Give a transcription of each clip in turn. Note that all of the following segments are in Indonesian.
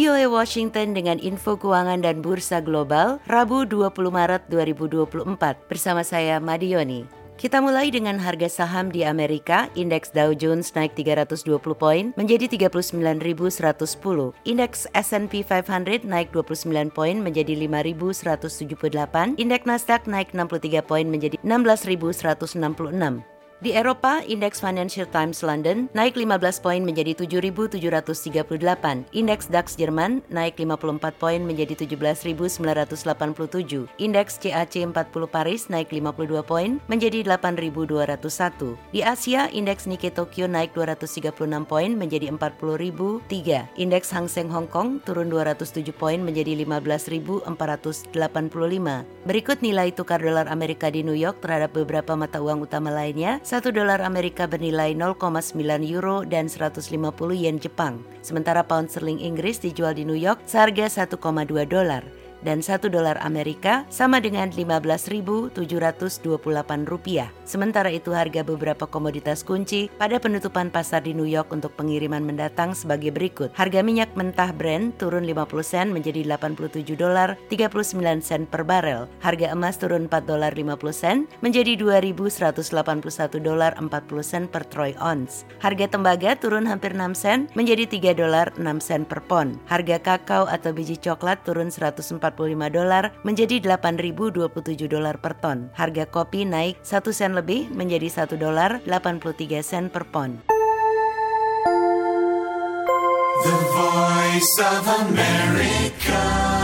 VOA Washington dengan info keuangan dan bursa global Rabu 20 Maret 2024 bersama saya Madioni. Kita mulai dengan harga saham di Amerika. Indeks Dow Jones naik 320 poin menjadi 39.110. Indeks S&P 500 naik 29 poin menjadi 5.178. Indeks Nasdaq naik 63 poin menjadi 16.166. Di Eropa, indeks Financial Times London naik 15 poin menjadi 7.738. Indeks DAX Jerman naik 54 poin menjadi 17.987. Indeks CAC 40 Paris naik 52 poin menjadi 8.201. Di Asia, indeks Nikkei Tokyo naik 236 poin menjadi 40.003. Indeks Hang Seng Hong Kong turun 207 poin menjadi 15.485. Berikut nilai tukar dolar Amerika di New York terhadap beberapa mata uang utama lainnya. 1 dolar Amerika bernilai 0,9 euro dan 150 yen Jepang. Sementara pound sterling Inggris dijual di New York seharga 1,2 dolar. Dan 1 dolar Amerika sama dengan Rp15.728. Sementara itu harga beberapa komoditas kunci pada penutupan pasar di New York untuk pengiriman mendatang sebagai berikut. Harga minyak mentah Brent turun 50 sen menjadi $87.39 per barel. Harga emas turun $4.50 menjadi $2.181.40 per troy ounce. Harga tembaga turun hampir 6 sen menjadi $3.06 per pon. Harga kakao atau biji coklat turun $145 menjadi $8.027 per ton. Harga kopi naik 1 sen lebih menjadi $1.83 per pon. The Voice of America.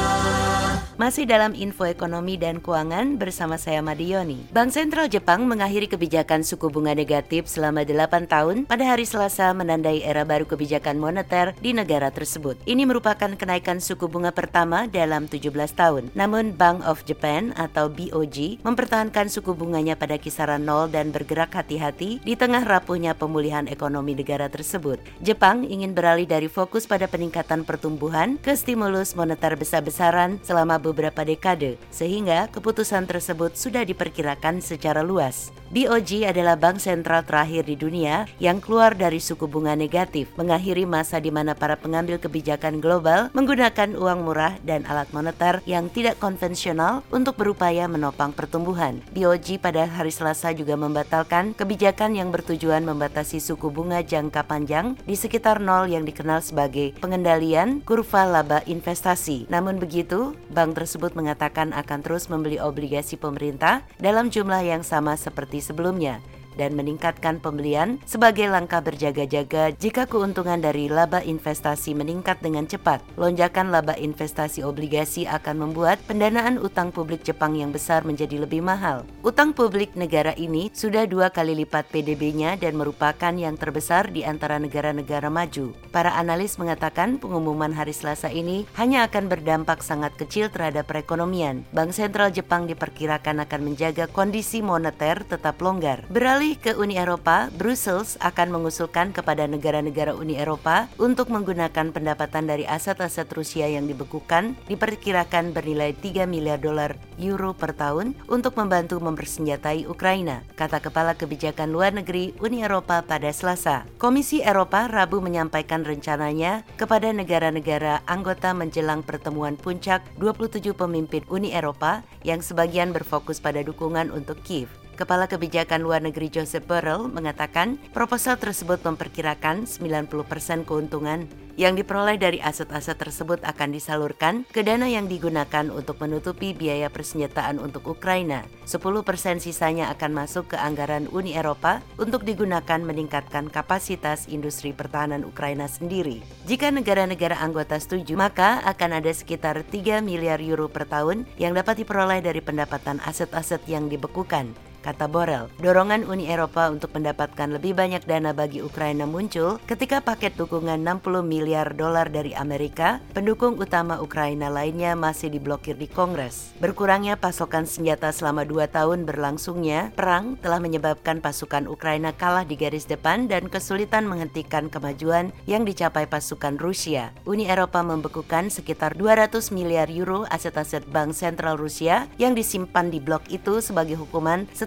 Masih dalam info ekonomi dan keuangan bersama saya Madioni. Bank Sentral Jepang mengakhiri kebijakan suku bunga negatif selama 8 tahun pada hari Selasa menandai era baru kebijakan moneter di negara tersebut. Ini merupakan kenaikan suku bunga pertama dalam 17 tahun. Namun Bank of Japan atau BOJ mempertahankan suku bunganya pada kisaran 0 dan bergerak hati-hati di tengah rapuhnya pemulihan ekonomi negara tersebut. Jepang ingin beralih dari fokus pada peningkatan pertumbuhan ke stimulus moneter besar-besaran selama beberapa dekade, sehingga keputusan tersebut sudah diperkirakan secara luas. BOJ adalah bank sentral terakhir di dunia yang keluar dari suku bunga negatif, mengakhiri masa di mana para pengambil kebijakan global menggunakan uang murah dan alat moneter yang tidak konvensional untuk berupaya menopang pertumbuhan. BOJ pada hari Selasa juga membatalkan kebijakan yang bertujuan membatasi suku bunga jangka panjang di sekitar 0 yang dikenal sebagai pengendalian kurva laba investasi. Namun begitu, bank tersebut mengatakan akan terus membeli obligasi pemerintah dalam jumlah yang sama seperti sebelumnya dan meningkatkan pembelian sebagai langkah berjaga-jaga jika keuntungan dari laba investasi meningkat dengan cepat. Lonjakan laba investasi obligasi akan membuat pendanaan utang publik Jepang yang besar menjadi lebih mahal. Utang publik negara ini sudah 2 kali lipat PDB-nya dan merupakan yang terbesar di antara negara-negara maju. Para analis mengatakan pengumuman hari Selasa ini hanya akan berdampak sangat kecil terhadap perekonomian. Bank Sentral Jepang diperkirakan akan menjaga kondisi moneter tetap longgar. Beralih ke Uni Eropa, Brussels akan mengusulkan kepada negara-negara Uni Eropa untuk menggunakan pendapatan dari aset-aset Rusia yang dibekukan diperkirakan bernilai 3 miliar dolar euro per tahun untuk membantu mempersenjatai Ukraina, kata Kepala Kebijakan Luar Negeri Uni Eropa pada Selasa. Komisi Eropa Rabu menyampaikan rencananya kepada negara-negara anggota menjelang pertemuan puncak 27 pemimpin Uni Eropa yang sebagian berfokus pada dukungan untuk Kiev. Kepala Kebijakan Luar Negeri Joseph Borrell mengatakan proposal tersebut memperkirakan 90% keuntungan yang diperoleh dari aset-aset tersebut akan disalurkan ke dana yang digunakan untuk menutupi biaya persenjataan untuk Ukraina. 10% sisanya akan masuk ke anggaran Uni Eropa untuk digunakan meningkatkan kapasitas industri pertahanan Ukraina sendiri. Jika negara-negara anggota setuju, maka akan ada sekitar 3 miliar euro per tahun yang dapat diperoleh dari pendapatan aset-aset yang dibekukan, kata Borrell. Dorongan Uni Eropa untuk mendapatkan lebih banyak dana bagi Ukraina muncul ketika paket dukungan 60 miliar dolar dari Amerika, pendukung utama Ukraina lainnya masih diblokir di Kongres. Berkurangnya pasokan senjata selama 2 tahun berlangsungnya perang telah menyebabkan pasukan Ukraina kalah di garis depan dan kesulitan menghentikan kemajuan yang dicapai pasukan Rusia. Uni Eropa membekukan sekitar 200 miliar euro aset-aset Bank Sentral Rusia yang disimpan di blok itu sebagai hukuman setelah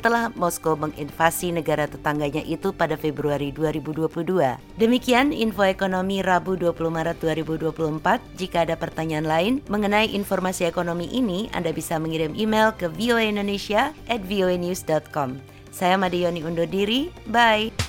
setelah Moskow menginvasi negara tetangganya itu pada Februari 2022. Demikian info ekonomi Rabu 20 Maret 2024. Jika ada pertanyaan lain mengenai informasi ekonomi ini, Anda bisa mengirim email ke voaindonesia@voanews.com. Saya Made Yoni undur diri, bye.